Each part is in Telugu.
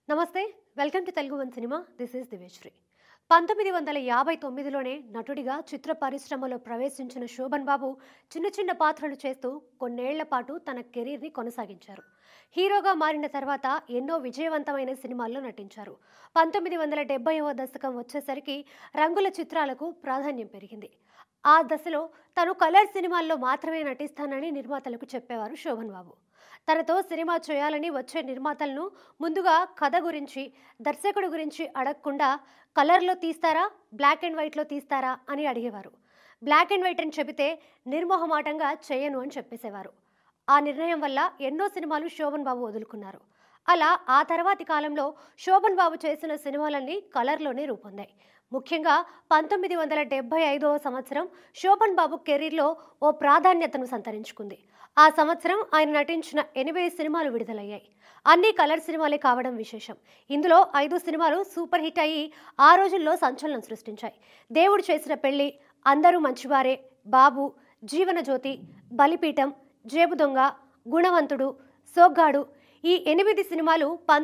నమస్తే, welcome to Telugu one cinema. This is Diveshri. 1959లోనే నటుడిగా చిత్ర పరిశ్రమలో ప్రవేశించిన శోభన్ బాబు చిన్న చిన్న పాత్రలు చేస్తూ కొన్నేళ్ల పాటు తన కెరీర్ని కొనసాగించారు. హీరోగా మారిన తర్వాత ఎన్నో విజయవంతమైన సినిమాల్లో నటించారు. 1970వ దశకం వచ్చేసరికి రంగుల చిత్రాలకు ప్రాధాన్యం పెరిగింది. ఆ దశలో తను కలర్ సినిమాల్లో మాత్రమే నటిస్తానని నిర్మాతలకు చెప్పేవారు శోభన్ బాబు. తనతో సినిమా చేయాలని వచ్చే నిర్మాతలను ముందుగా కథ గురించి, దర్శకుడు గురించి అడగకుండా కలర్లో తీస్తారా, బ్లాక్ అండ్ వైట్లో తీస్తారా అని అడిగేవారు. బ్లాక్ అండ్ వైట్ అని చెబితే నిర్మోహమాటంగా చేయను అని చెప్పేసేవారు. ఆ నిర్ణయం వల్ల ఎన్నో సినిమాలు శోభన్ బాబు వదులుకున్నారు. అలా ఆ తర్వాతి కాలంలో శోభన్ బాబు చేసిన సినిమాలన్నీ కలర్లోనే రూపొందాయి. ముఖ్యంగా 1975వ సంవత్సరం శోభన్ బాబు కెరీర్లో ఓ ప్రాధాన్యతను సంతరించుకుంది. ఆ సంవత్సరం ఆయన నటించిన 8 సినిమాలు విడుదలయ్యాయి. అన్ని కలర్ సినిమాలే కావడం విశేషం. ఇందులో 5 సినిమాలు సూపర్ హిట్ అయ్యి ఆ రోజుల్లో సంచలనం సృష్టించాయి. దేవుడు చేసిన పెళ్లి, అందరూ మంచివారే, బాబు, జీవనజ్యోతి, బలిపీఠం, జేబు దొంగ, గుణవంతుడు, సోగ్గాడు ఈ 8 సినిమాలు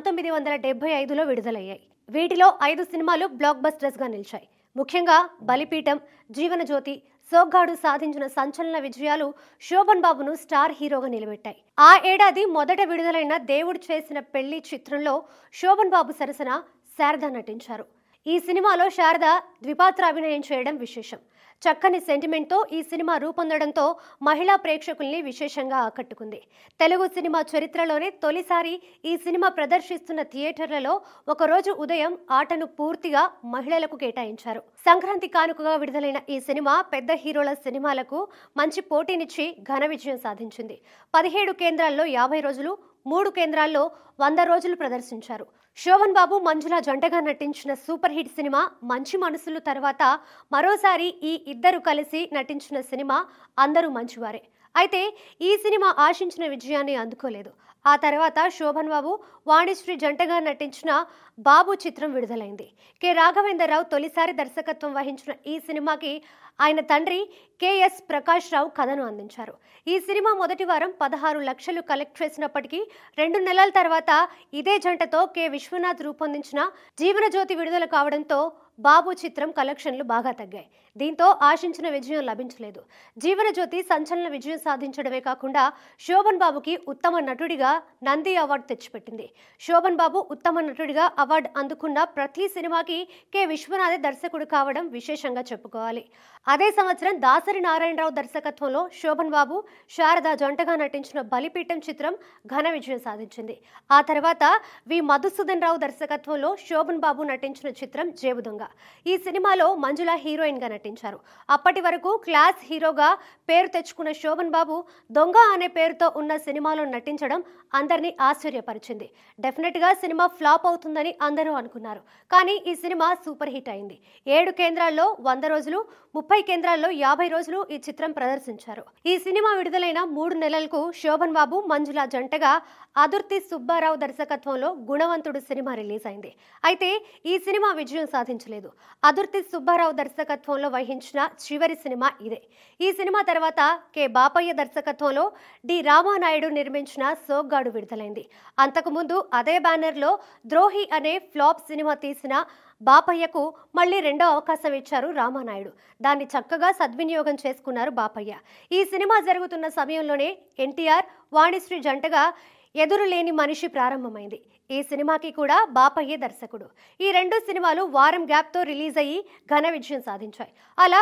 1975లో విడుదలయ్యాయి. వీటిలో 5 సినిమాలు బ్లాక్ బస్టర్స్గా నిలిచాయి. ముఖ్యంగా బలిపీఠం, జీవనజ్యోతి, సోగ్గాడు సాధించిన సంచలన విజయాలు శోభన్ బాబును స్టార్ హీరోగా నిలబెట్టాయి. ఆ ఏడాది మొదట విడుదలైన దేవుడు చేసిన పెళ్లి చిత్రంలో శోభన్ బాబు సరసన శారద నటించారు. ఈ సినిమాలో శారద ద్విపాత్రాభినయం చేయడం విశేషం. చక్కని సెంటిమెంట్తో ఈ సినిమా రూపొందడంతో మహిళా ప్రేక్షకుల్ని విశేషంగా ఆకట్టుకుంది. తెలుగు సినిమా చరిత్రలోనే తొలిసారి ఈ సినిమా ప్రదర్శిస్తున్న థియేటర్లలో ఒకరోజు ఉదయం ఆటను పూర్తిగా మహిళలకు కేటాయించారు. సంక్రాంతి కానుకగా విడుదలైన ఈ సినిమా పెద్ద హీరోల సినిమాలకు మంచి పోటీనిచ్చి ఘన విజయం సాధించింది. 17 కేంద్రాల్లో 50 రోజులు, 3 కేంద్రాల్లో 100 రోజులు ప్రదర్శించారు. శోభన్ బాబు, మంజుల జంటగా నటించిన సూపర్ హిట్ సినిమా మంచి మనసులు తర్వాత మరోసారి ఈ ఇద్దరు కలిసి నటించిన సినిమా అందరూ మంచివారే. అయితే ఈ సినిమా ఆశించిన విజయాన్ని అందుకోలేదు. ఆ తర్వాత శోభన్ బాబు, వాణిశ్రీ జంటగా నటించిన బాబు చిత్రం విడుదలైంది. కె రాఘవేంద్రరావు తొలిసారి దర్శకత్వం వహించిన ఈ సినిమాకి ఆయన తండ్రి కెఎస్ ప్రకాష్ రావు కథను అందించారు. ఈ సినిమా మొదటి వారం 16 లక్షలు కలెక్ట్ చేసినప్పటికీ 2 నెలల తర్వాత ఇదే జంటతో కె విశ్వనాథ్ రూపొందించిన జీవనజ్యోతి విడుదల కావడంతో బాబు చిత్రం కలెక్షన్లు బాగా తగ్గాయి. దీంతో ఆశించిన విజయం లభించలేదు. జీవనజ్యోతి సంచలన విజయం సాధించడమే కాకుండా శోభన్ బాబుకి ఉత్తమ నటుడిగా నంది అవార్డు తెచ్చిపెట్టింది. శోభన్ బాబు ఉత్తమ నటుడిగా అవార్డు అందుకున్న ప్రతి సినిమాకి కె విశ్వనాథే దర్శకుడు కావడం విశేషంగా చెప్పుకోవాలి. అదే సంవత్సరం దాసరి నారాయణరావు దర్శకత్వంలో శోభన్ బాబు, శారద జంటగా నటించిన బలిపీఠం చిత్రం ఘన విజయం సాధించింది. ఆ తర్వాత వి మధుసూదన్ రావు దర్శకత్వంలో శోభన్ బాబు నటించిన చిత్రం జేబు దొంగ. ఈ సినిమాలో మంజుల హీరోయిన్ గా నటించారు. అప్పటి వరకు క్లాస్ హీరోగా పేరు తెచ్చుకున్న శోభన్ బాబు దొంగ అనే పేరుతో ఉన్న సినిమాలో నటించడం అందరినీ ఆశ్చర్యపరిచింది. డెఫినెట్ గా సినిమా ఫ్లాప్ అవుతుందని అందరూ అనుకున్నారు. కానీ ఈ సినిమా సూపర్ హిట్ అయింది. 7 కేంద్రాల్లో 100 రోజులు, 30 కేంద్రాల్లో 50 రోజులు ఈ చిత్రం ప్రదర్శించారు. ఈ సినిమా విడుదలైన 3 నెలలకు శోభన్ బాబు, మంజుల జంటగా అదుర్తి సుబ్బారావు దర్శకత్వంలో గుణవంతుడు సినిమా రిలీజ్ అయింది. అయితే ఈ సినిమా విజయం సాధించలేదు. అదుర్తి సుబ్బారావు దర్శకత్వంలో వహించిన చివరి సినిమా ఇదే. ఈ సినిమా తర్వాత కె బాపయ్య దర్శకత్వంలో డి రామానాయుడు నిర్మించిన సోగ్గాడు విడుదలైంది. అంతకుముందు అదే బ్యానర్లో ద్రోహి అనే ఫ్లాప్ సినిమా తీసిన బాపయ్యకు మళ్ళీ 2వ అవకాశం ఇచ్చారు రామానాయుడు. దాన్ని చక్కగా సద్వినియోగం చేసుకున్నారు బాపయ్య. ఈ సినిమా జరుగుతున్న సమయంలోనే ఎన్టీఆర్, వాణిశ్రీ జంటగా ఎదురులేని మనిషి ప్రారంభమైంది. ఈ సినిమాకి కూడా బాపయ్యే దర్శకుడు. ఈ 2 సినిమాలు వారం గ్యాప్తో రిలీజ్ అయ్యి ఘన విజయం సాధించాయి. అలా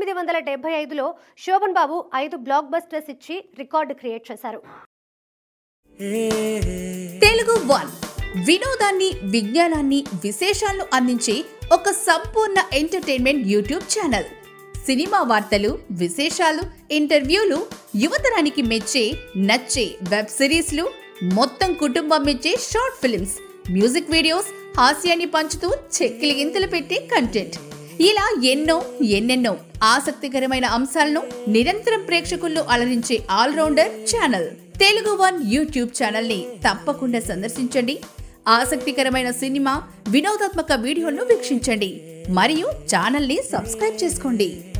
1975లో శోభన్ బాబు 5 బ్లాక్ బస్టర్స్ ఇచ్చి రికార్డు క్రియేట్ చేశారు. తెలుగు వన్ వినోదాన్ని, విజ్ఞానాన్ని, విశేషాలను అందించే ఒక సంపూర్ణ ఎంటర్టైన్మెంట్ యూట్యూబ్ ఛానల్. సినిమా వార్తలు, విశేషాలు, ఇంటర్వ్యూలు, యువతరానికి మెచ్చే నచ్చే వెబ్ సిరీస్లు, మొత్తం కుటుంబం మెచ్చే షార్ట్ ఫిల్మ్స్, మ్యూజిక్ వీడియోస్, హాస్యాన్ని పంచుతూ చెక్కిలి గింతలు పెట్టే కంటెంట్, ఇలా ఎన్నెన్నో ఆసక్తికరమైన అంశాలను నిరంతరం ప్రేక్షకుల్లో అలరించే allrounder channel Telugu one YouTube channel ని తప్పకుండా సందర్శించండి. ఆసక్తికరమైన సినిమా, వినోదాత్మక వీడియోలను వీక్షించండి మరియు ఛానల్ ని సబ్స్క్రైబ్ చేసుకోండి.